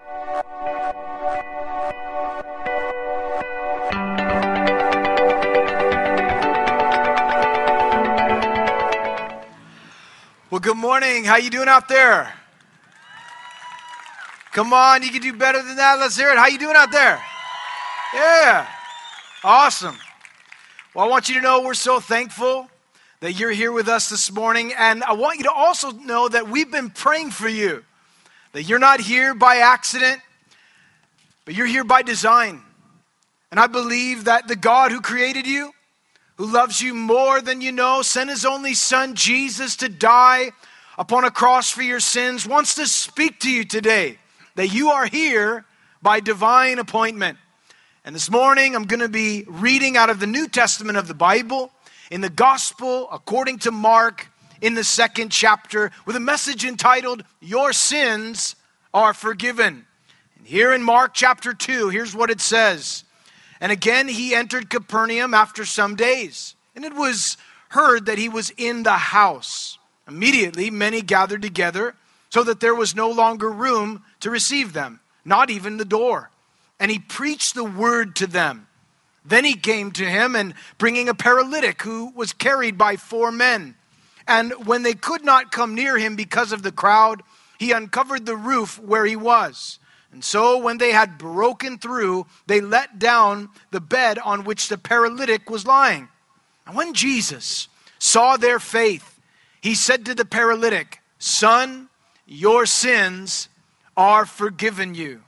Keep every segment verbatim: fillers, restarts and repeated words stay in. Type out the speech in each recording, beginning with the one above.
Well, good morning. How you doing out there? Come on, you can do better than that. Let's hear it. How you doing out there? Yeah. Awesome. Well, I want you to know we're so thankful that you're here with us this morning. And I want you to also know that we've been praying for you. That you're not here by accident, but you're here by design. And I believe that the God who created you, who loves you more than you know, sent his only son, Jesus, to die upon a cross for your sins, wants to speak to you today, that you are here by divine appointment. And this morning, I'm going to be reading out of the New Testament of the Bible, in the Gospel according to Mark, in the second chapter, with a message entitled, Your Sins Are Forgiven. And here in Mark chapter two, here's what it says. And again, he entered Capernaum after some days, and it was heard that he was in the house. Immediately, many gathered together, so that there was no longer room to receive them, not even the door. And he preached the word to them. Then he came to him, and bringing a paralytic who was carried by four men. And when they could not come near him because of the crowd, he uncovered the roof where he was. And so when they had broken through, they let down the bed on which the paralytic was lying. And when Jesus saw their faith, he said to the paralytic, Son, your sins are forgiven you.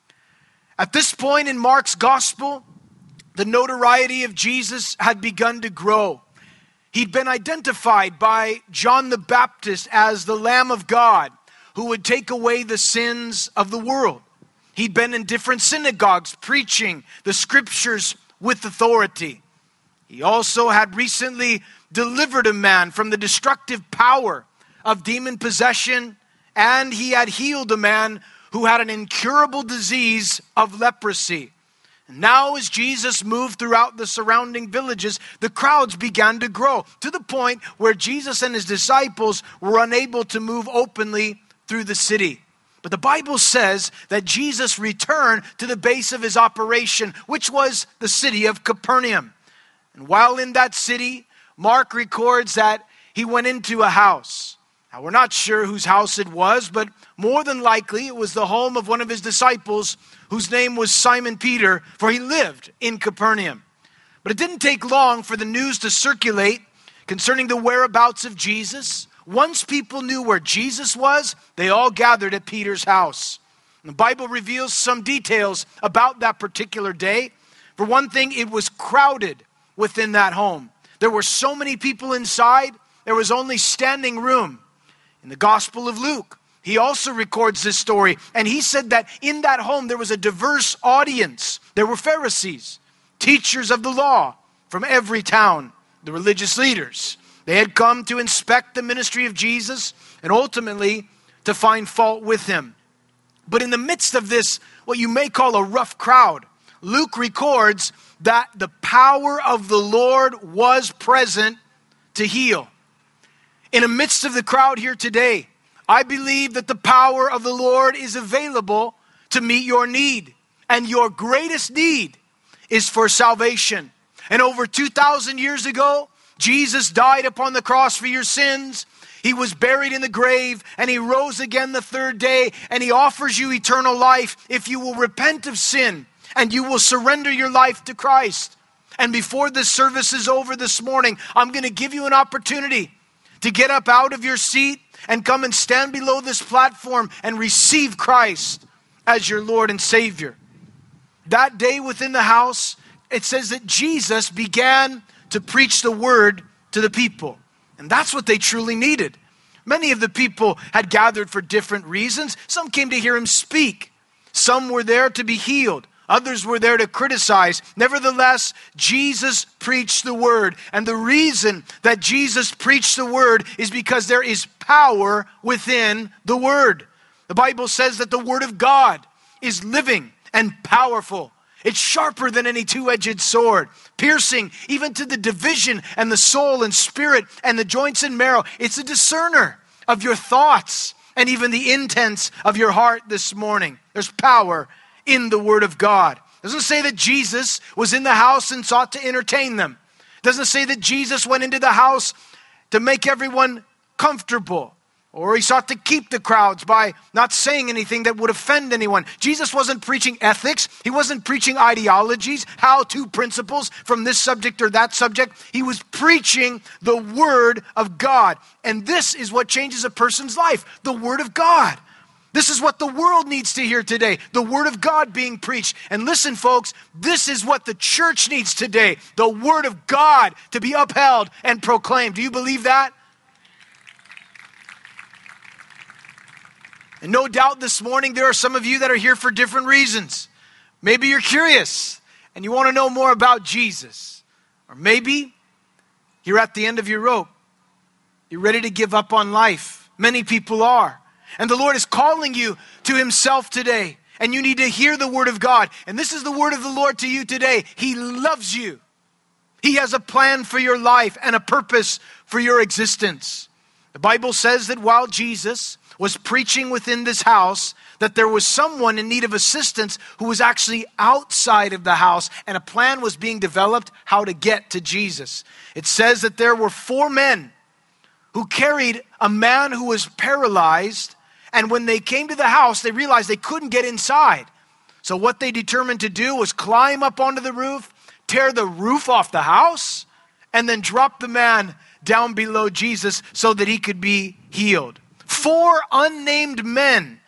At this point in Mark's gospel, the notoriety of Jesus had begun to grow. He'd been identified by John the Baptist as the Lamb of God who would take away the sins of the world. He'd been in different synagogues preaching the scriptures with authority. He also had recently delivered a man from the destructive power of demon possession, and he had healed a man who had an incurable disease of leprosy. And now as Jesus moved throughout the surrounding villages, the crowds began to grow to the point where Jesus and his disciples were unable to move openly through the city. But the Bible says that Jesus returned to the base of his operation, which was the city of Capernaum. And while in that city, Mark records that he went into a house. Now, we're not sure whose house it was, but more than likely it was the home of one of his disciples, whose name was Simon Peter, for he lived in Capernaum. But it didn't take long for the news to circulate concerning the whereabouts of Jesus. Once people knew where Jesus was, they all gathered at Peter's house. And the Bible reveals some details about that particular day. For one thing, it was crowded within that home. There were so many people inside, there was only standing room. In the Gospel of Luke, he also records this story, and he said that in that home there was a diverse audience. There were Pharisees, teachers of the law from every town, the religious leaders. They had come to inspect the ministry of Jesus and ultimately to find fault with him. But in the midst of this, what you may call a rough crowd, Luke records that the power of the Lord was present to heal. In the midst of the crowd here today, I believe that the power of the Lord is available to meet your need. And your greatest need is for salvation. And over two thousand years ago, Jesus died upon the cross for your sins. He was buried in the grave, and he rose again the third day, and he offers you eternal life if you will repent of sin and you will surrender your life to Christ. And before this service is over this morning, I'm going to give you an opportunity to get up out of your seat and come and stand below this platform and receive Christ as your Lord and Savior. That day within the house, it says that Jesus began to preach the word to the people. And that's what they truly needed. Many of the people had gathered for different reasons. Some came to hear him speak. Some were there to be healed. Others were there to criticize. Nevertheless, Jesus preached the word. And the reason that Jesus preached the word is because there is power within the word. The Bible says that the word of God is living and powerful. It's sharper than any two-edged sword, piercing even to the division and the soul and spirit and the joints and marrow. It's a discerner of your thoughts and even the intents of your heart this morning. There's power in the Word of God. It doesn't say that Jesus was in the house and sought to entertain them. It doesn't say that Jesus went into the house to make everyone comfortable, or he sought to keep the crowds by not saying anything that would offend anyone. Jesus wasn't preaching ethics. He wasn't preaching ideologies, how-to principles from this subject or that subject. He was preaching the Word of God. And this is what changes a person's life, the Word of God. This is what the world needs to hear today, the Word of God being preached. And listen, folks, this is what the church needs today, the Word of God to be upheld and proclaimed. Do you believe that? And no doubt this morning there are some of you that are here for different reasons. Maybe you're curious and you want to know more about Jesus. Or maybe you're at the end of your rope. You're ready to give up on life. Many people are. And the Lord is calling you to Himself today. And you need to hear the Word of God. And this is the word of the Lord to you today. He loves you. He has a plan for your life and a purpose for your existence. The Bible says that while Jesus was preaching within this house, that there was someone in need of assistance who was actually outside of the house, and a plan was being developed how to get to Jesus. It says that there were four men who carried a man who was paralyzed, and when they came to the house, they realized they couldn't get inside. So what they determined to do was climb up onto the roof, tear the roof off the house, and then drop the man down below Jesus so that he could be healed. Four unnamed men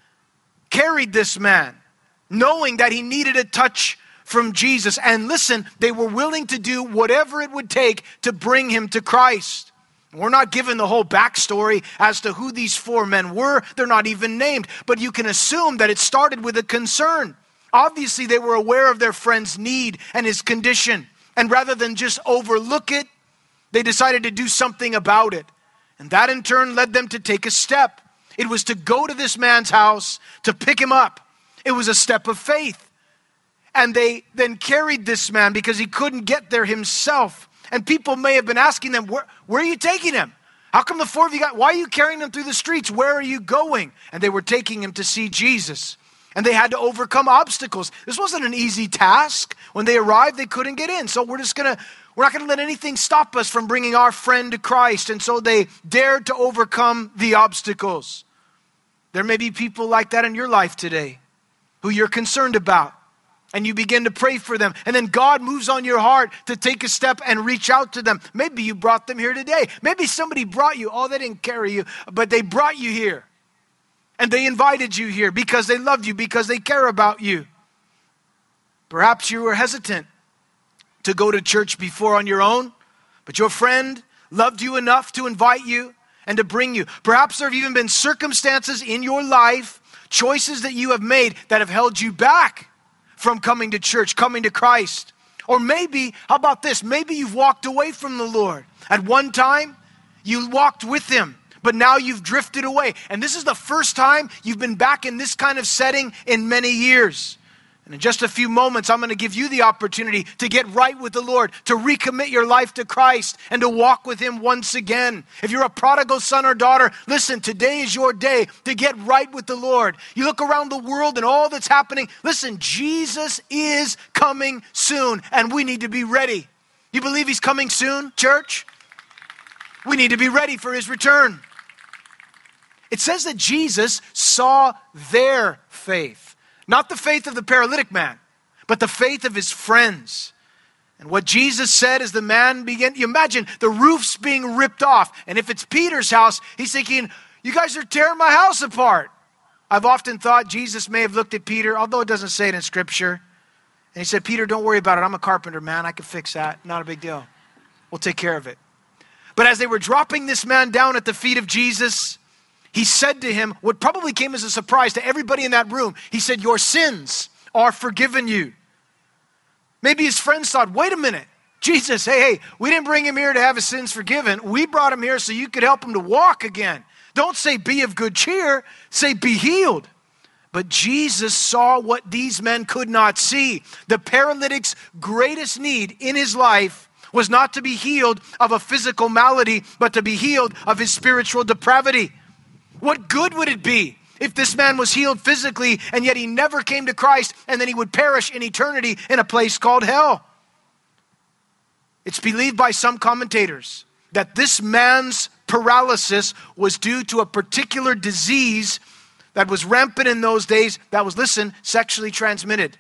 carried this man, knowing that he needed a touch from Jesus. And listen, they were willing to do whatever it would take to bring him to Christ. We're not given the whole backstory as to who these four men were. They're not even named. But you can assume that it started with a concern. Obviously, they were aware of their friend's need and his condition. And rather than just overlook it, they decided to do something about it. And that in turn led them to take a step. It was to go to this man's house to pick him up. It was a step of faith. And they then carried this man because he couldn't get there himself. And people may have been asking them, where, where are you taking him? How come the four of you got, why are you carrying him through the streets? Where are you going? And they were taking him to see Jesus. And they had to overcome obstacles. This wasn't an easy task. When they arrived, they couldn't get in. So we're just going to, we're not going to let anything stop us from bringing our friend to Christ. And so they dared to overcome the obstacles. There may be people like that in your life today who you're concerned about. And you begin to pray for them. And then God moves on your heart to take a step and reach out to them. Maybe you brought them here today. Maybe somebody brought you. Oh, they didn't carry you, but they brought you here. And they invited you here because they loved you, because they care about you. Perhaps you were hesitant to go to church before on your own, but your friend loved you enough to invite you and to bring you. Perhaps there have even been circumstances in your life, choices that you have made that have held you back from coming to church, coming to Christ. Or maybe, how about this? Maybe you've walked away from the Lord. At one time, you walked with Him, but now you've drifted away. And this is the first time you've been back in this kind of setting in many years. And in just a few moments, I'm going to give you the opportunity to get right with the Lord, to recommit your life to Christ, and to walk with Him once again. If you're a prodigal son or daughter, listen, today is your day to get right with the Lord. You look around the world and all that's happening. Listen, Jesus is coming soon, and we need to be ready. You believe He's coming soon, church? We need to be ready for His return. It says that Jesus saw their faith. Not the faith of the paralytic man, but the faith of his friends. And what Jesus said as the man began, you imagine the roof's being ripped off. And if it's Peter's house, he's thinking, you guys are tearing my house apart. I've often thought Jesus may have looked at Peter, although it doesn't say it in Scripture. And he said, Peter, don't worry about it. I'm a carpenter, man. I can fix that. Not a big deal. We'll take care of it. But as they were dropping this man down at the feet of Jesus, He said to him, what probably came as a surprise to everybody in that room, He said, your sins are forgiven you. Maybe his friends thought, wait a minute, Jesus, hey, hey, we didn't bring him here to have his sins forgiven. We brought him here so you could help him to walk again. Don't say be of good cheer, say be healed. But Jesus saw what these men could not see. The paralytic's greatest need in his life was not to be healed of a physical malady, but to be healed of his spiritual depravity. What good would it be if this man was healed physically and yet he never came to Christ and then he would perish in eternity in a place called hell? It's believed by some commentators that this man's paralysis was due to a particular disease that was rampant in those days that was, listen, sexually transmitted.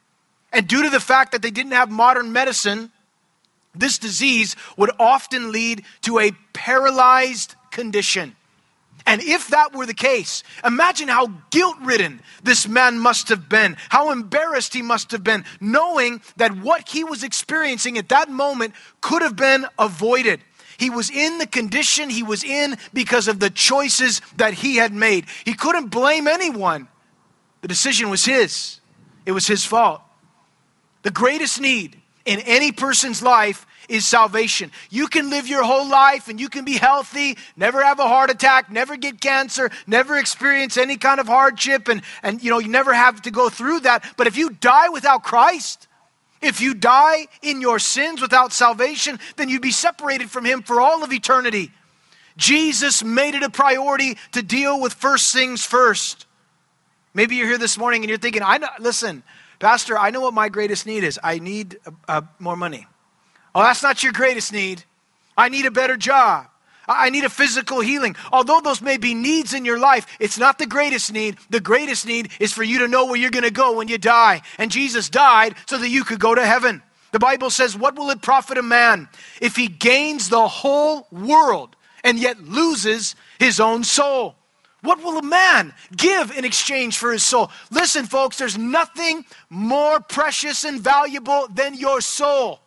And due to the fact that they didn't have modern medicine, this disease would often lead to a paralyzed condition. And if that were the case, imagine how guilt-ridden this man must have been, how embarrassed he must have been, knowing that what he was experiencing at that moment could have been avoided. He was in the condition he was in because of the choices that he had made. He couldn't blame anyone. The decision was his. It was his fault. The greatest need in any person's life is salvation. You can live your whole life and you can be healthy, never have a heart attack, never get cancer, never experience any kind of hardship, and, and you know, you never have to go through that. But if you die without Christ, if you die in your sins without salvation, then you'd be separated from him for all of eternity. Jesus made it a priority to deal with first things first. Maybe you're here this morning and you're thinking, I know, listen, Pastor, I know what my greatest need is. I need uh, uh, more money. Oh, that's not your greatest need. I need a better job. I need a physical healing. Although those may be needs in your life, it's not the greatest need. The greatest need is for you to know where you're going to go when you die. And Jesus died so that you could go to heaven. The Bible says, what will it profit a man if he gains the whole world and yet loses his own soul? What will a man give in exchange for his soul? Listen, folks, there's nothing more precious and valuable than your soul.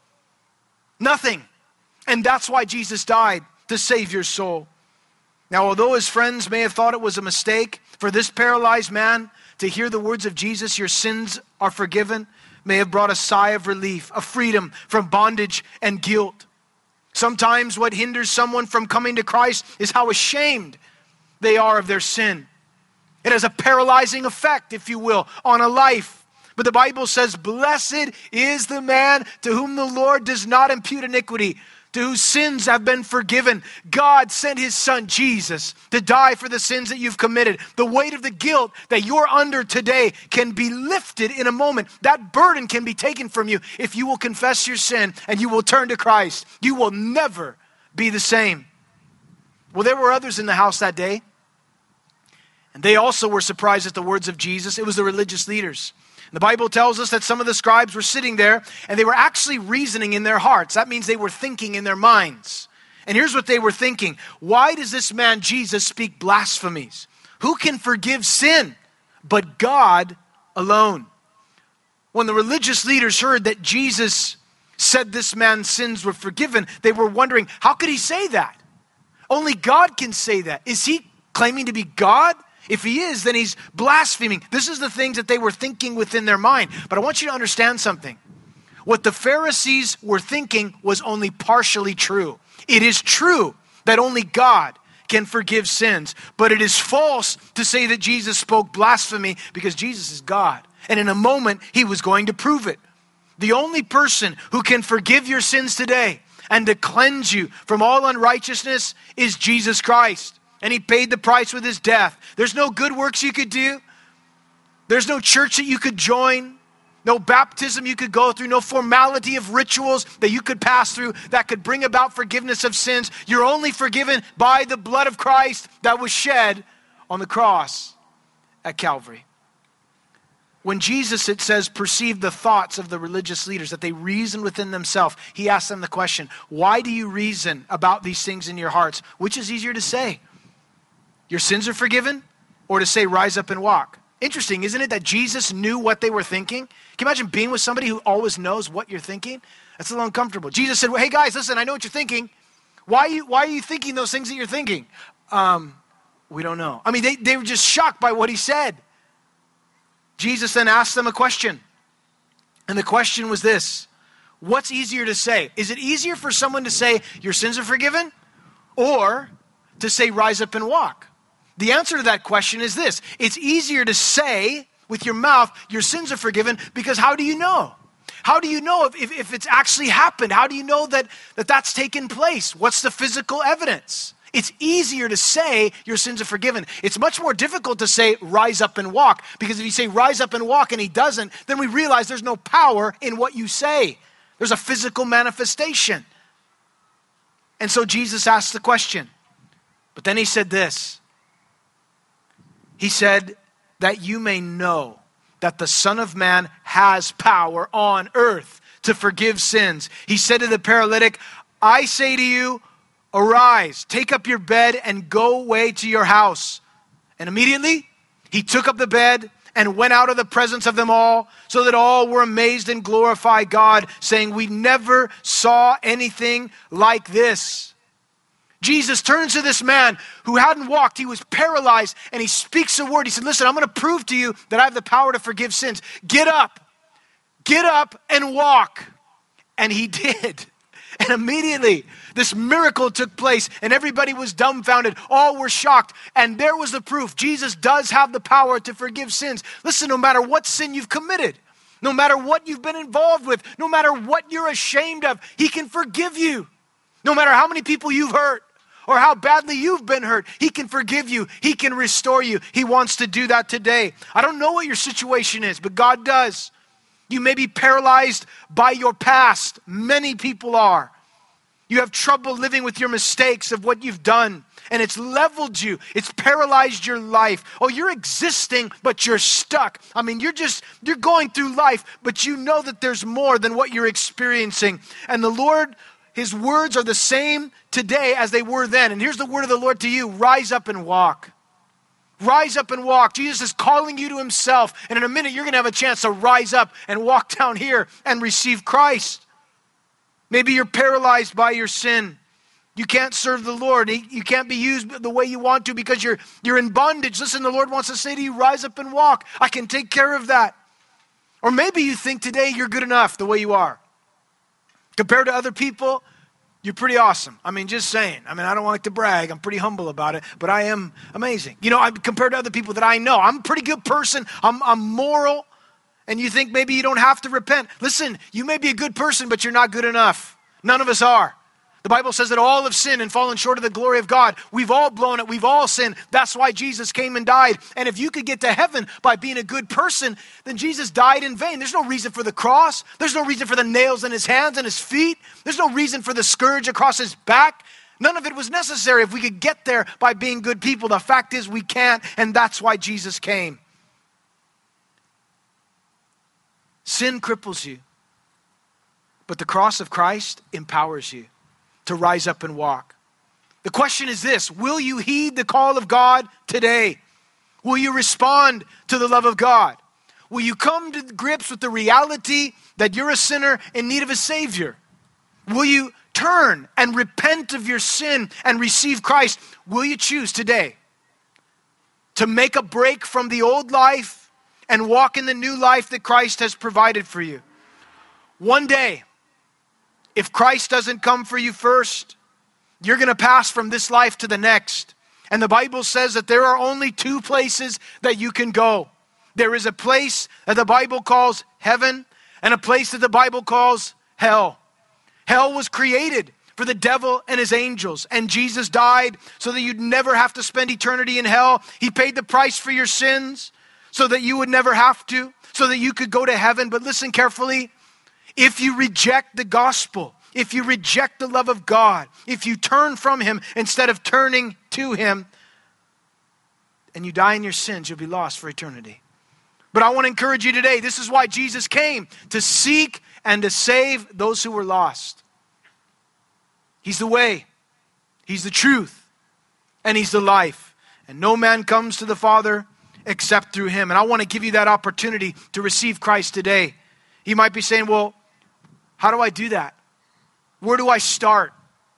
Nothing. And that's why Jesus died, to save your soul. Now, although his friends may have thought it was a mistake for this paralyzed man to hear the words of Jesus, your sins are forgiven, may have brought a sigh of relief, a freedom from bondage and guilt. Sometimes what hinders someone from coming to Christ is how ashamed they are of their sin. It has a paralyzing effect, if you will, on a life. But the Bible says, blessed is the man to whom the Lord does not impute iniquity, to whose sins have been forgiven. God sent his son Jesus to die for the sins that you've committed. The weight of the guilt that you're under today can be lifted in a moment. That burden can be taken from you if you will confess your sin and you will turn to Christ. You will never be the same. Well, there were others in the house that day, and they also were surprised at the words of Jesus. It was the religious leaders. The Bible tells us that some of the scribes were sitting there and they were actually reasoning in their hearts. That means they were thinking in their minds. And here's what they were thinking. Why does this man Jesus speak blasphemies? Who can forgive sin but God alone? When the religious leaders heard that Jesus said this man's sins were forgiven, they were wondering, how could he say that? Only God can say that. Is he claiming to be God? If he is, then he's blaspheming. This is the things that they were thinking within their mind. But I want you to understand something. What the Pharisees were thinking was only partially true. It is true that only God can forgive sins. But it is false to say that Jesus spoke blasphemy because Jesus is God. And in a moment, he was going to prove it. The only person who can forgive your sins today and to cleanse you from all unrighteousness is Jesus Christ. And he paid the price with his death. There's no good works you could do. There's no church that you could join. No baptism you could go through. No formality of rituals that you could pass through that could bring about forgiveness of sins. You're only forgiven by the blood of Christ that was shed on the cross at Calvary. When Jesus, it says, perceived the thoughts of the religious leaders, that they reasoned within themselves, he asked them the question, why do you reason about these things in your hearts? Which is easier to say? Your sins are forgiven, or to say, rise up and walk? Interesting, isn't it, that Jesus knew what they were thinking? Can you imagine being with somebody who always knows what you're thinking? That's a little uncomfortable. Jesus said, well, hey guys, listen, I know what you're thinking. Why are you, why are you thinking those things that you're thinking? Um, we don't know. I mean, they, they were just shocked by what he said. Jesus then asked them a question. And the question was this: what's easier to say? Is it easier for someone to say, your sins are forgiven? Or to say, rise up and walk? The answer to that question is this: it's easier to say with your mouth, your sins are forgiven, because how do you know? How do you know if, if, if it's actually happened? How do you know that, that that's taken place? What's the physical evidence? It's easier to say your sins are forgiven. It's much more difficult to say rise up and walk, because if you say rise up and walk and he doesn't, then we realize there's no power in what you say. There's a physical manifestation. And so Jesus asked the question. But then he said this. He said that you may know that the Son of Man has power on earth to forgive sins. He said to the paralytic, I say to you, arise, take up your bed and go away to your house. And immediately he took up the bed and went out of the presence of them all, so that all were amazed and glorified God, saying, we never saw anything like this. Jesus turns to this man who hadn't walked. He was paralyzed, and he speaks a word. He said, listen, I'm going to prove to you that I have the power to forgive sins. Get up, get up and walk. And he did. And immediately this miracle took place and everybody was dumbfounded. All were shocked. And there was the proof. Jesus does have the power to forgive sins. Listen, no matter what sin you've committed, no matter what you've been involved with, no matter what you're ashamed of, he can forgive you. No matter how many people you've hurt or how badly you've been hurt, he can forgive you. He can restore you. He wants to do that today. I don't know what your situation is, but God does. You may be paralyzed by your past. Many people are. You have trouble living with your mistakes of what you've done, and it's leveled you. It's paralyzed your life. Oh, you're existing, but you're stuck. I mean, you're just, you're going through life, but you know that there's more than what you're experiencing. And the Lord, his words are the same today as they were then. And here's the word of the Lord to you. Rise up and walk. Rise up and walk. Jesus is calling you to himself. And in a minute, you're going to have a chance to rise up and walk down here and receive Christ. Maybe you're paralyzed by your sin. You can't serve the Lord. You can't be used the way you want to because you're, you're in bondage. Listen, the Lord wants to say to you, rise up and walk. I can take care of that. Or maybe you think today you're good enough the way you are. Compared to other people, you're pretty awesome. I mean, just saying. I mean, I don't like to brag. I'm pretty humble about it, but I am amazing. You know, I compared to other people that I know, I'm a pretty good person. I'm, I'm moral. And you think maybe you don't have to repent. Listen, you may be a good person, but you're not good enough. None of us are. The Bible says that all have sinned and fallen short of the glory of God. We've all blown it. We've all sinned. That's why Jesus came and died. And if you could get to heaven by being a good person, then Jesus died in vain. There's no reason for the cross. There's no reason for the nails in his hands and his feet. There's no reason for the scourge across his back. None of it was necessary if we could get there by being good people. The fact is we can't, and that's why Jesus came. Sin cripples you, but the cross of Christ empowers you to rise up and walk. The question is this: will you heed the call of God today? Will you respond to the love of God? Will you come to grips with the reality that you're a sinner in need of a Savior? Will you turn and repent of your sin and receive Christ? Will you choose today to make a break from the old life and walk in the new life that Christ has provided for you? One day, if Christ doesn't come for you first, you're going to pass from this life to the next. And the Bible says that there are only two places that you can go. There is a place that the Bible calls heaven and a place that the Bible calls hell. Hell was created for the devil and his angels, and Jesus died so that you'd never have to spend eternity in hell. He paid the price for your sins so that you would never have to, so that you could go to heaven. But listen carefully. If you reject the gospel, if you reject the love of God, if you turn from him instead of turning to him, and you die in your sins, you'll be lost for eternity. But I want to encourage you today. This is why Jesus came, to seek and to save those who were lost. He's the way, he's the truth, and he's the life. And no man comes to the Father except through him. And I want to give you that opportunity to receive Christ today. You might be saying, well, how do I do that? Where do I start?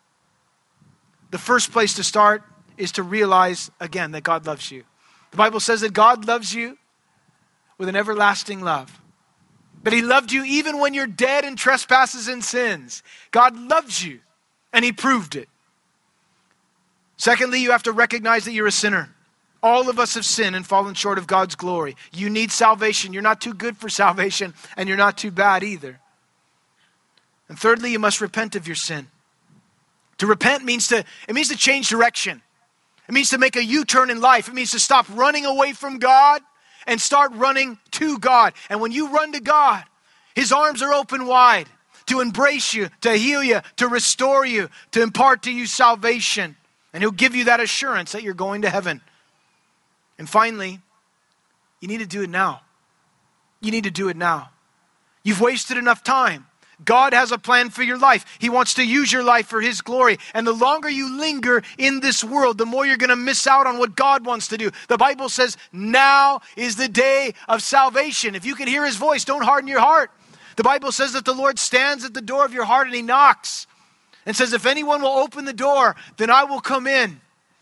The first place to start is to realize, again, that God loves you. The Bible says that God loves you with an everlasting love. But he loved you even when you're dead in trespasses and sins. God loves you, and he proved it. Secondly, you have to recognize that you're a sinner. All of us have sinned and fallen short of God's glory. You need salvation. You're not too good for salvation, and you're not too bad either. And thirdly, you must repent of your sin. To repent means to, it means to change direction. It means to make a U-turn in life. It means to stop running away from God and start running to God. And when you run to God, His arms are open wide to embrace you, to heal you, to restore you, to impart to you salvation. And He'll give you that assurance that you're going to heaven. And finally, you need to do it now. You need to do it now. You've wasted enough time. God has a plan for your life. He wants to use your life for His glory. And the longer you linger in this world, the more you're going to miss out on what God wants to do. The Bible says, now is the day of salvation. If you can hear His voice, don't harden your heart. The Bible says that the Lord stands at the door of your heart and He knocks and says, if anyone will open the door, then I will come in.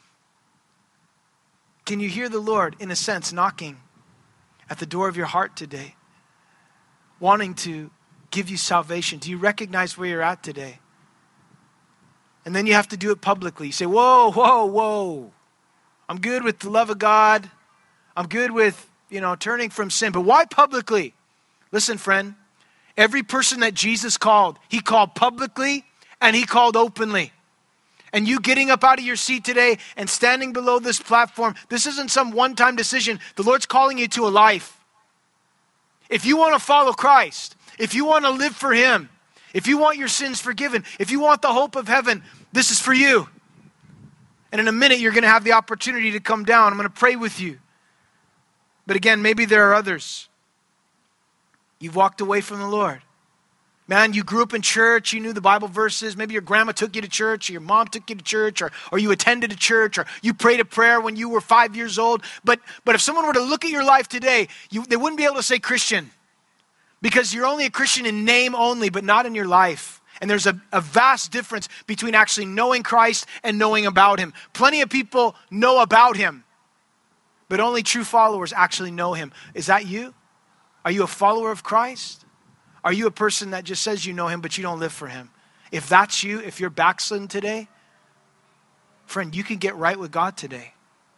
Can you hear the Lord, in a sense, knocking at the door of your heart today, wanting to give you salvation? Do you recognize where you're at today? And then you have to do it publicly. You say, whoa, whoa, whoa. I'm good with the love of God. I'm good with, you know, turning from sin. But why publicly? Listen, friend, every person that Jesus called, He called publicly and He called openly. And you getting up out of your seat today and standing below this platform, this isn't some one-time decision. The Lord's calling you to a life. If you want to follow Christ, if you want to live for Him, if you want your sins forgiven, if you want the hope of heaven, this is for you. And in a minute, you're going to have the opportunity to come down. I'm going to pray with you. But again, maybe there are others. You've walked away from the Lord. Man, you grew up in church, you knew the Bible verses, maybe your grandma took you to church, or your mom took you to church, or, or you attended a church, or you prayed a prayer when you were five years old. But, but if someone were to look at your life today, you, they wouldn't be able to say Christian, because you're only a Christian in name only, but not in your life. And there's a, a vast difference between actually knowing Christ and knowing about Him. Plenty of people know about Him, but only true followers actually know Him. Is that you? Are you a follower of Christ? Are you a person that just says you know Him, but you don't live for Him? If that's you, if you're backslidden today, friend, you can get right with God today.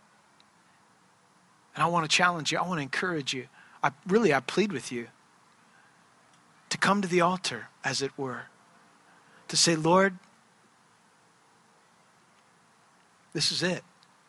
And I want to challenge you. I want to encourage you. I really, I plead with you to come to the altar, as it were, to say, Lord, this is it.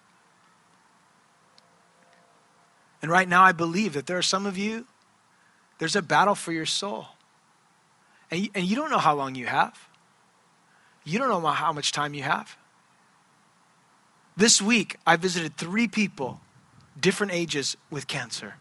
And right now, I believe that there are some of you, there's a battle for your soul. And you, and you don't know how long you have. You don't know how much time you have. This week, I visited three people, different ages, with cancer.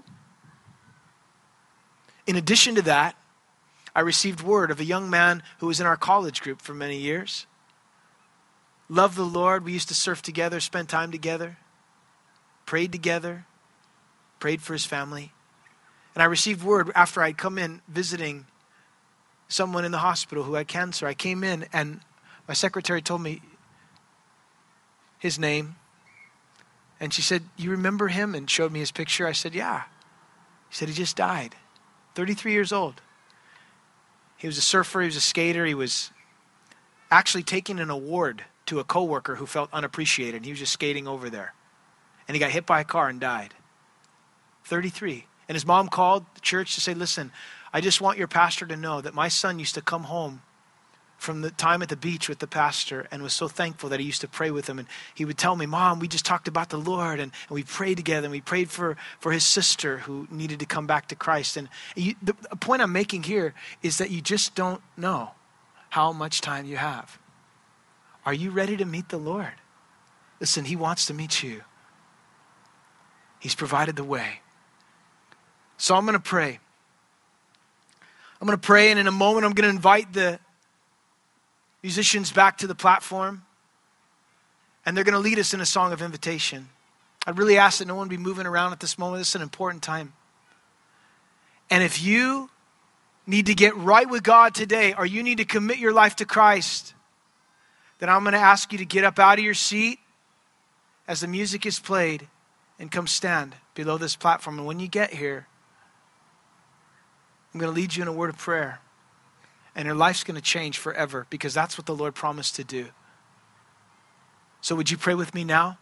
In addition to that, I received word of a young man who was in our college group for many years. Loved the Lord. We used to surf together, spend time together, prayed together, prayed for his family. And I received word after I'd come in visiting someone in the hospital who had cancer. I came in and my secretary told me his name. And she said, you remember him? And showed me his picture. I said, yeah. He said, he just died. thirty-three years old. He was a surfer. He was a skater. He was actually taking an award to a coworker who felt unappreciated. And he was just skating over there. And he got hit by a car and died. thirty-three. And his mom called the church to say, listen, I just want your pastor to know that my son used to come home from the time at the beach with the pastor and was so thankful that he used to pray with him. And he would tell me, Mom, we just talked about the Lord and, and we prayed together and we prayed for, for his sister who needed to come back to Christ. And you, the, the point I'm making here is that you just don't know how much time you have. Are you ready to meet the Lord? Listen, He wants to meet you. He's provided the way. So I'm going to pray. I'm going to pray, and in a moment I'm going to invite the musicians back to the platform, and they're going to lead us in a song of invitation. I really ask that no one be moving around at this moment. This is an important time. And if you need to get right with God today, or you need to commit your life to Christ, then I'm going to ask you to get up out of your seat as the music is played and come stand below this platform. And when you get here, I'm going to lead you in a word of prayer. And your life's going to change forever, because that's what the Lord promised to do. So would you pray with me now?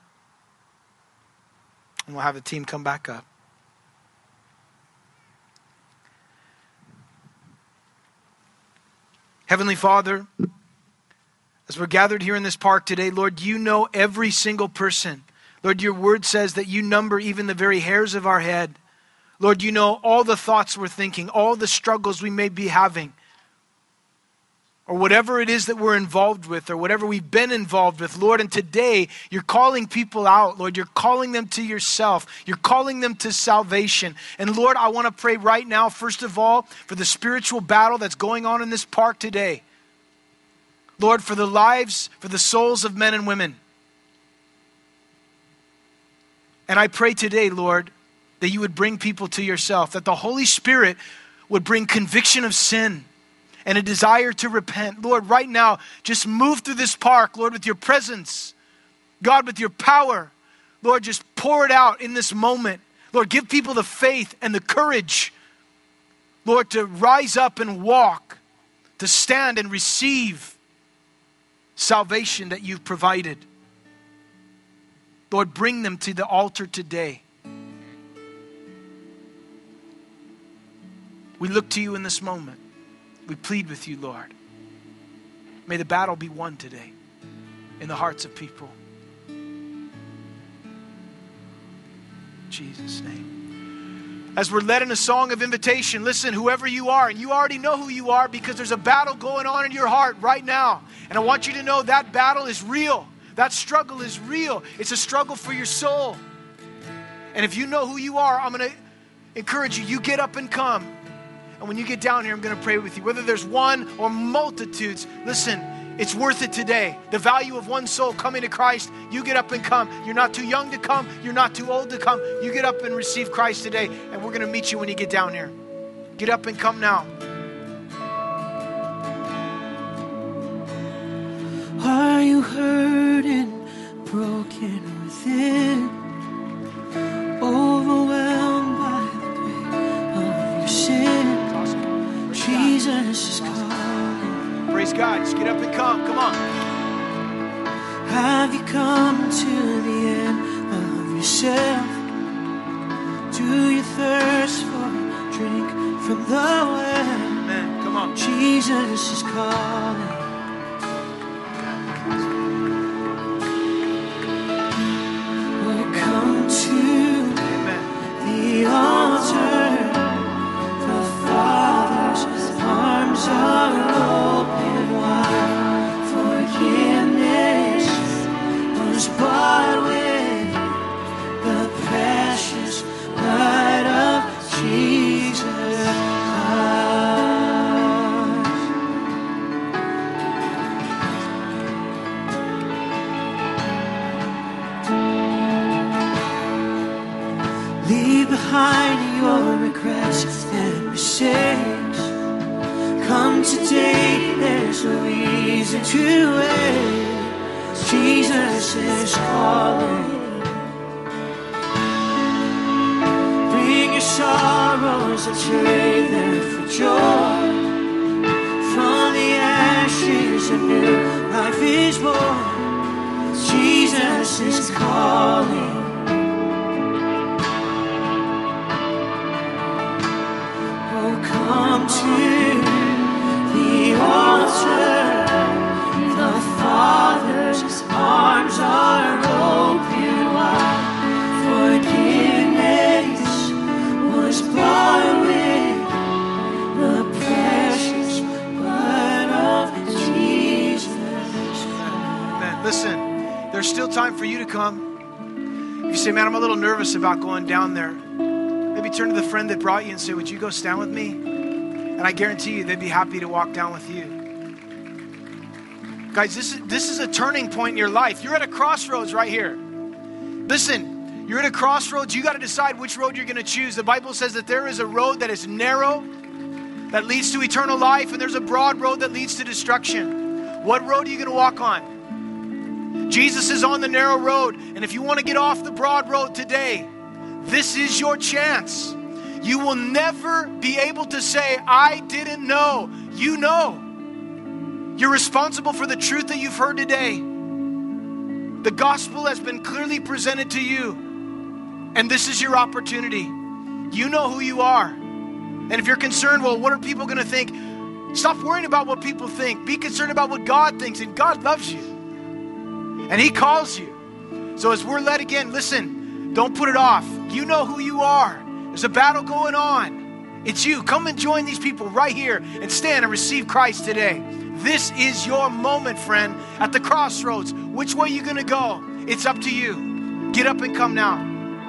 And we'll have the team come back up. Heavenly Father, As we're gathered here in this park today, Lord, you know every single person. Lord, your word says that you number even the very hairs of our head. Lord, you know all the thoughts we're thinking, all the struggles we may be having, or whatever it is that we're involved with, or whatever we've been involved with, Lord. And today, you're calling people out, Lord. You're calling them to yourself. You're calling them to salvation. And Lord, I want to pray right now, first of all, for the spiritual battle that's going on in this park today. Lord, for the lives, for the souls of men and women. And I pray today, Lord, that you would bring people to yourself, that the Holy Spirit would bring conviction of sin and a desire to repent. Lord, right now, just move through this park, Lord, with your presence. God, with your power. Lord, just pour it out in this moment. Lord, give people the faith and the courage, Lord, to rise up and walk, to stand and receive salvation that you've provided. Lord, bring them to the altar today. We look to you in this moment. We plead with you, Lord. May the battle be won today in the hearts of people. In Jesus' name. As we're led in a song of invitation, listen, whoever you are, and you already know who you are because there's a battle going on in your heart right now. And I want you to know that battle is real. That struggle is real. It's a struggle for your soul. And if you know who you are, I'm going to encourage you, you get up and come. And when you get down here, I'm going to pray with you. Whether there's one or multitudes, listen, it's worth it today. The value of one soul coming to Christ, you get up and come. You're not too young to come. You're not too old to come. You get up and receive Christ today. And we're going to meet you when you get down here. Get up and come now. Are you hurting, broken within, overwhelmed by the weight of your sin? Jesus is calling. Praise God. Just get up and come. Come on. Have you come to the end of yourself? Do you thirst for a drink from the well? Amen. Come on. Jesus is calling. We'll come to Amen. The altar. The Father's arms are open wide. Forgiveness was bought with the precious blood of Jesus Christ. Leave behind your regrets and mistakes. Come today, there's no reason to wait. Jesus is calling. Bring your sorrows and trade them for joy. From the ashes a new life is born. Jesus is calling. Oh, come to the altar. The Father's arms are open wide. Forgiveness was bought with the precious blood of Jesus. Amen. Listen, there's still time for you to come. If you say, man, I'm a little nervous about going down there, maybe turn to the friend that brought you and say, would you go stand with me? And I guarantee you they'd be happy to walk down with you. Guys, this is, this is a turning point in your life. You're at a crossroads right here. Listen, you're at a crossroads. You got to decide which road you're going to choose. The Bible says that there is a road that is narrow, that leads to eternal life, and there's a broad road that leads to destruction. What road are you going to walk on? Jesus is on the narrow road, and if you want to get off the broad road today, this is your chance. You will never be able to say, I didn't know. You know. You're responsible for the truth that you've heard today. The gospel has been clearly presented to you, and this is your opportunity. You know who you are. And if you're concerned, well, what are people going to think? Stop worrying about what people think. Be concerned about what God thinks, and God loves you. And He calls you. So as we're led again, listen, don't put it off. You know who you are. There's a battle going on. It's you. Come and join these people right here and stand and receive Christ today. This is your moment, friend, at the crossroads. Which way are you going to go? It's up to you. Get up and come now.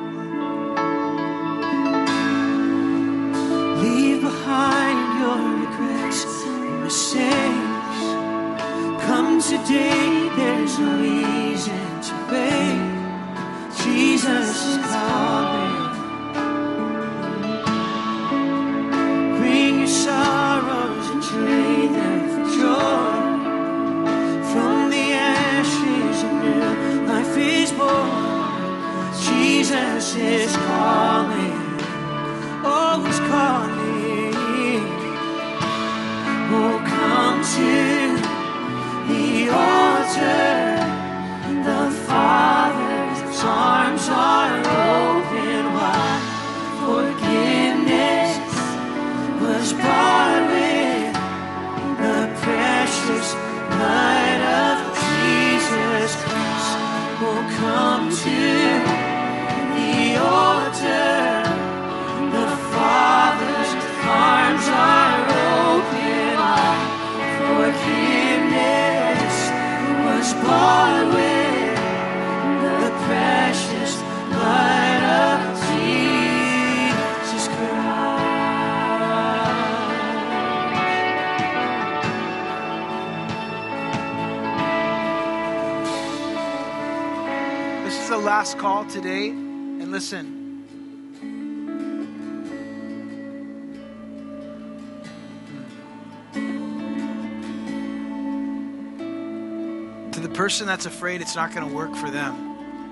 Leave behind your regrets and mistakes. Come today, there's no reason to wait. Jesus is calling. Bring your sorrows and trade them for joy. From the ashes a new life is born. Jesus is calling. Oh, He's calling. Oh, come to the altar. The Father's arms are open wide. Forgiveness was bought with the precious blood of Jesus Christ. Oh, come to the altar. The Father's arms are open wide. Forgiveness was bought with the precious blood of Jesus Christ. This is the last call today. And listen, the person that's afraid it's not going to work for them.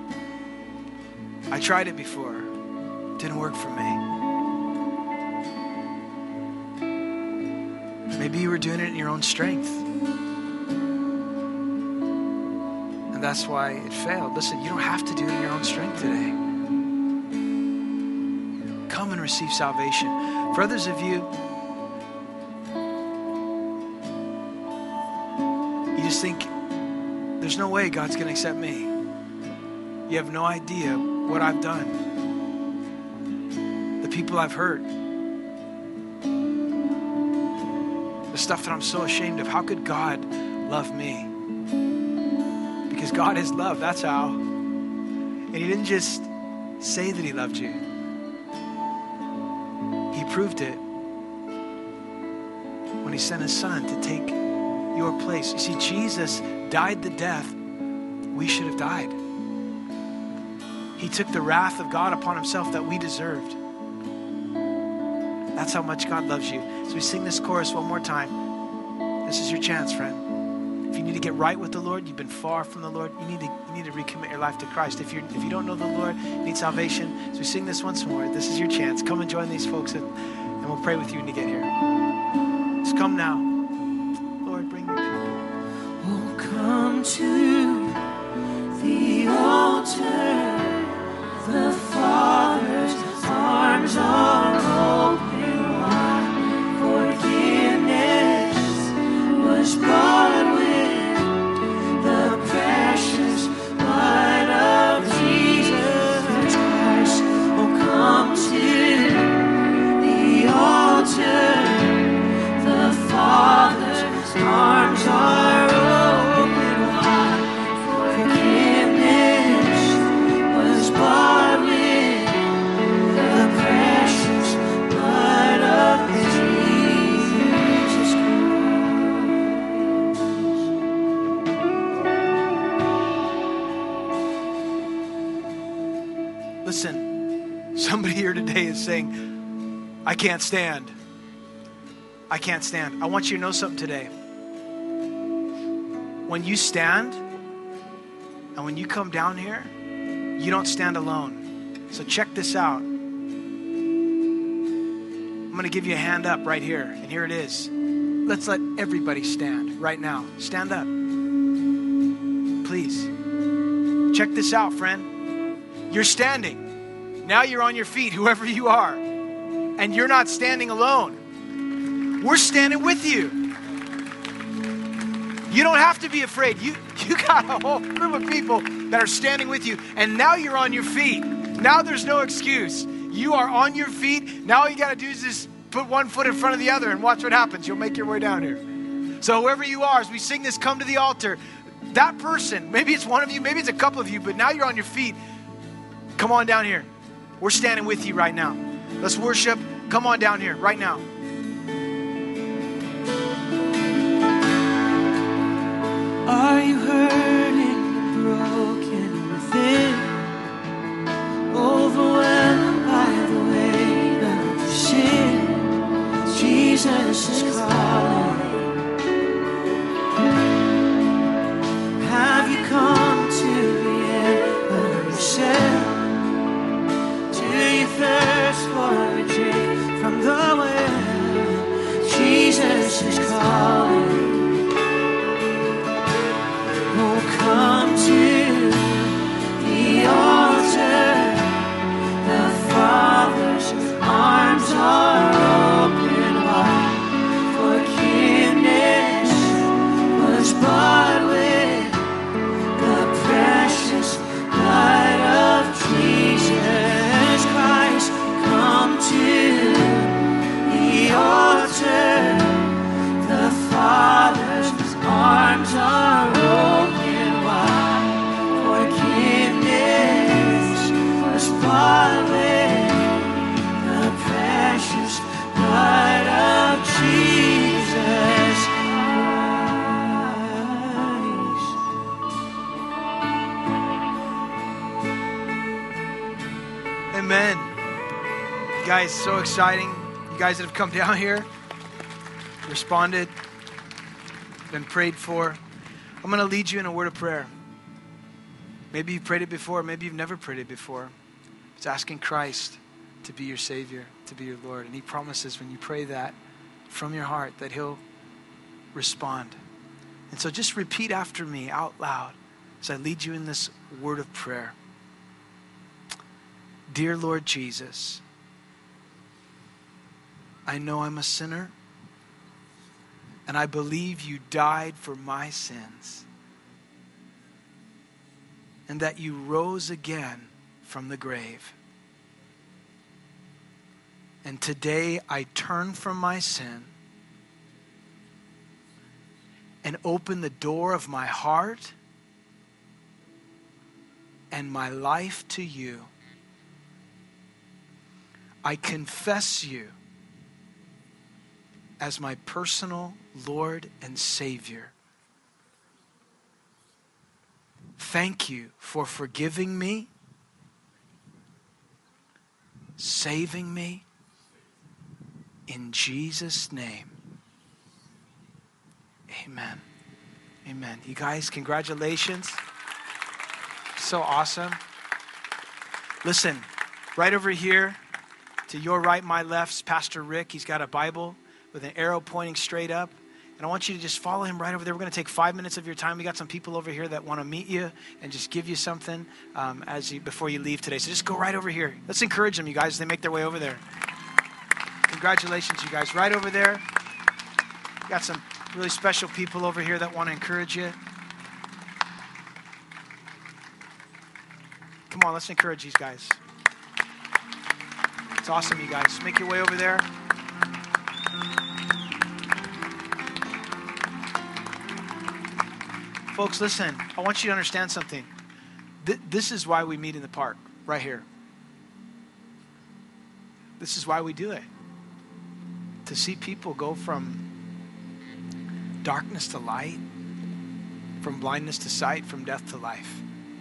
I tried it before. It didn't work for me. Maybe you were doing it in your own strength. And that's why it failed. Listen, you don't have to do it in your own strength today. Come and receive salvation. For others of you, you just think, there's no way God's going to accept me. You have no idea what I've done. The people I've hurt. The stuff that I'm so ashamed of. How could God love me? Because God is love, that's how. And He didn't just say that He loved you. He proved it when He sent His Son to take your place. You see, Jesus died the death we should have died. He took the wrath of God upon Himself that we deserved. That's how much God loves you. So we sing this chorus one more time. This is your chance, friend. If you need to get right with the Lord, you've been far from the Lord, you need to you need to recommit your life to Christ. If you if you don't know the Lord, you need salvation. So we sing this once more. This is your chance. Come and join these folks, and, and we'll pray with you when you get here. Just come now. Lord, bring your people. Oh, come to the altar. The Father's arms are open wide. Forgiveness was bought with the precious blood of Jesus Christ. Oh, come to the altar. The Father's arms are open wide. Forgiveness was bought with the precious blood of Jesus Christ. Listen, somebody here today is saying, I can't stand. I can't stand. I want you to know something today. When you stand and when you come down here, you don't stand alone. So check this out. I'm going to give you a hand up right here. And here it is. Let's let everybody stand right now. Stand up. Please. Check this out, friend. You're standing. Now you're on your feet, whoever you are. And you're not standing alone. We're standing with you. You don't have to be afraid. You, you got a whole group of people that are standing with you, and now you're on your feet. Now there's no excuse. You are on your feet. Now all you got to do is just put one foot in front of the other and watch what happens. You'll make your way down here. So whoever you are, as we sing this, come to the altar. That person, maybe it's one of you, maybe it's a couple of you, but now you're on your feet. Come on down here. We're standing with you right now. Let's worship. Come on down here right now. Are you hurting, broken within, overwhelmed by the weight of your sin? Jesus is calling. Have you come to the end of yourself? Do you thirst for a drink from the well? Jesus is calling. Oh, come to the altar. The Father's arms are open wide. Forgiveness was bought with the precious blood of Jesus Christ. Come to the altar. The Father's arms are open wide. Forgiveness was bought with the precious blood of Jesus Christ. Amen. You guys, so exciting. You guys that have come down here, responded, been prayed for. I'm going to lead you in a word of prayer. Maybe you've prayed it before. Maybe you've never prayed it before. It's asking Christ to be your Savior, to be your Lord. And he promises when you pray that from your heart that he'll respond. And so just repeat after me out loud as I lead you in this word of prayer. Dear Lord Jesus, I know I'm a sinner, and I believe you died for my sins, and that you rose again from the grave. And today I turn from my sin and open the door of my heart and my life to you. I confess you as my personal Lord and Savior. Thank you for forgiving me, saving me, in Jesus' name. Amen. Amen. You guys, congratulations. So awesome. Listen, right over here, to your right, my left, is Pastor Rick. He's got a Bible with an arrow pointing straight up. And I want you to just follow him right over there. We're going to take five minutes of your time. We got some people over here that want to meet you and just give you something um, as you before you leave today. So just go right over here. Let's encourage them, you guys, as they make their way over there. Congratulations, you guys. Right over there. Got some really special people over here that want to encourage you. Come on, let's encourage these guys. It's awesome, you guys. Make your way over there. Folks, listen, I want you to understand something. Th- this is why we meet in the park, right here. This is why we do it. To see people go from darkness to light, from blindness to sight, from death to life.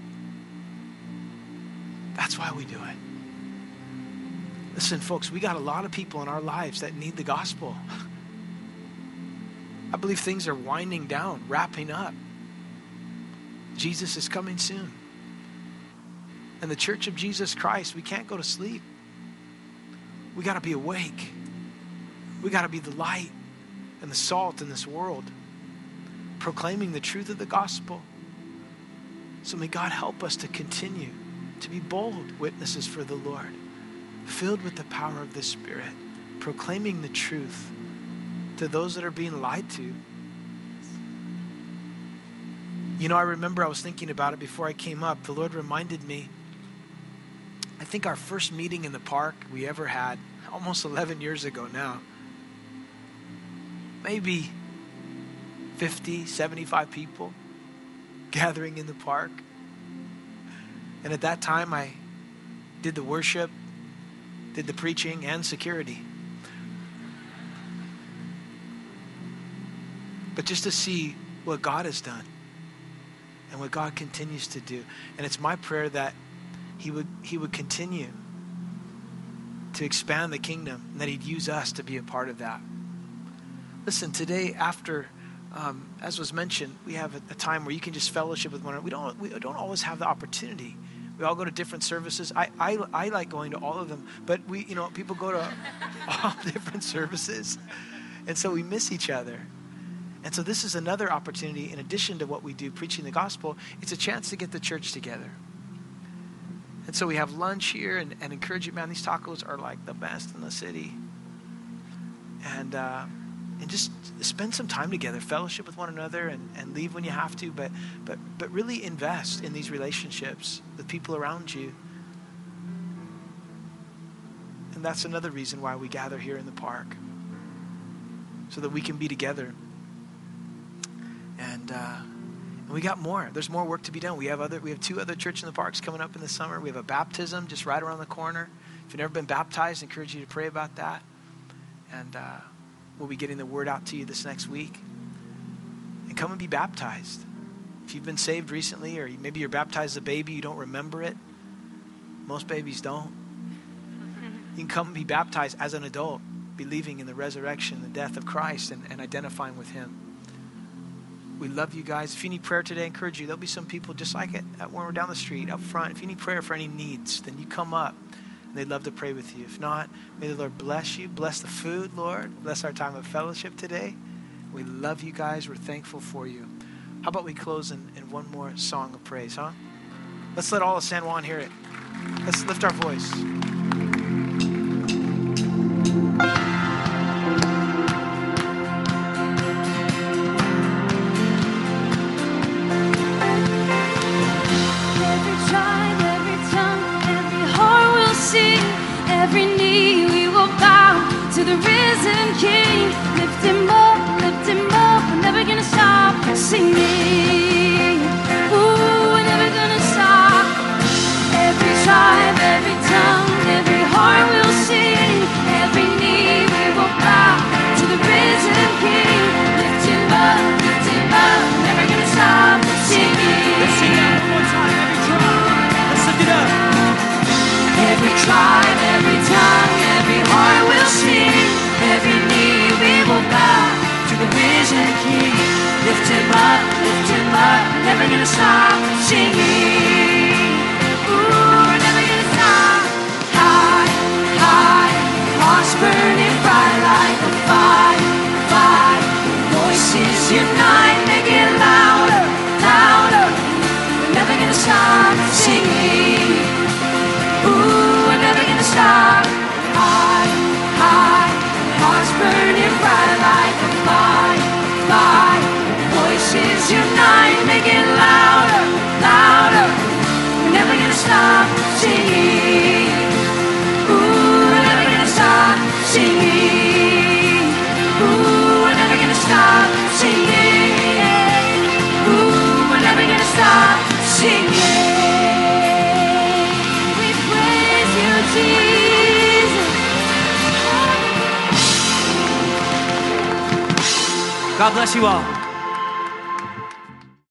That's why we do it. Listen, folks, we got a lot of people in our lives that need the gospel. I believe things are winding down, wrapping up. Jesus is coming soon. And the Church of Jesus Christ, we can't go to sleep. We got to be awake. We got to be the light and the salt in this world, proclaiming the truth of the gospel. So may God help us to continue to be bold witnesses for the Lord, filled with the power of the Spirit, proclaiming the truth to those that are being lied to. You know, I remember I was thinking about it before I came up. The Lord reminded me, I think our first meeting in the park we ever had, almost eleven years ago now, maybe fifty, seventy-five people gathering in the park. And at that time, I did the worship, did the preaching, and security. But just to see what God has done and what God continues to do. And it's my prayer that he would he would continue to expand the kingdom and that he'd use us to be a part of that. Listen, today after, um, as was mentioned, we have a, a time where you can just fellowship with one another. We don't, we don't always have the opportunity. We all go to different services. I, I, I like going to all of them, but we, you know, people go to all different services. And so we miss each other. And so this is another opportunity, in addition to what we do, preaching the gospel, it's a chance to get the church together. And so we have lunch here and, and encourage you, man, these tacos are like the best in the city. And uh, and just spend some time together, fellowship with one another, and, and leave when you have to, but but but really invest in these relationships with people around you. And that's another reason why we gather here in the park, so that we can be together. And uh, and we got more. There's more work to be done. We have other. We have two other Church in the Parks coming up in the summer. We have a baptism just right around the corner. If you've never been baptized, I encourage you to pray about that. And uh, we'll be getting the word out to you this next week. And come and be baptized. If you've been saved recently, or maybe you're baptized as a baby, you don't remember it. Most babies don't. You can come and be baptized as an adult, believing in the resurrection, the death of Christ, and, and identifying with him. We love you guys. If you need prayer today, I encourage you. There'll be some people just like it when we're down the street, up front. If you need prayer for any needs, then you come up, and they'd love to pray with you. If not, may the Lord bless you. Bless the food, Lord. Bless our time of fellowship today. We love you guys. We're thankful for you. How about we close in, in one more song of praise, huh? Let's let all of San Juan hear it. Let's lift our voice. Every knee we will bow to the risen King. Lift him up, lift him up. We're never gonna stop singing. Ooh, we're never gonna stop. Every tribe, every tongue, every heart will sing. Every knee we will bow to the risen King. Lift him up, lift him up. We're never gonna stop singing. Let's sing that one more time. Every tribe. Let's lift it up. Every tribe, every tongue, every heart will sing. Every knee we will bow to the risen King. Lift him up, lift him up. We're never gonna stop singing. Ooh, we're never gonna stop. High, high, hearts burning bright like a fire, fire. Voices unite, make it louder, louder. We're never gonna stop singing. Ooh, we're never gonna stop. High, high, hearts burning bright like a fire, fire. Voices unite, make it louder, louder. We're never gonna stop singing. Ooh, we're never gonna stop singing. Ooh, we're never gonna stop singing. Ooh, we're never gonna stop singing. God bless you all.